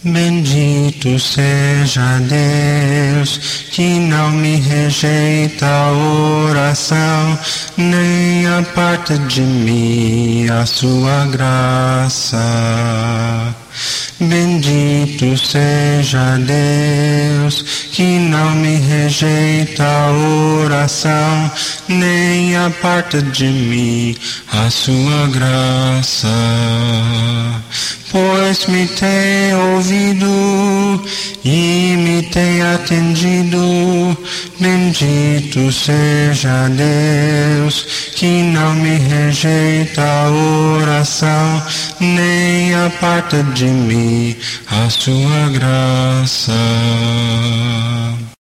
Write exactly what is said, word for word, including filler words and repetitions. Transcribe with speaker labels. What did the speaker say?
Speaker 1: Bendito seja Deus, que não me rejeita a oração, nem aparta de mim a sua graça. Bendito seja Deus, que não me rejeita a oração, nem aparta de mim a sua graça. Pois me tem ouvido e me tem atendido. Bendito seja Deus, que não me rejeita a oração, nem aparta de mim a sua graça.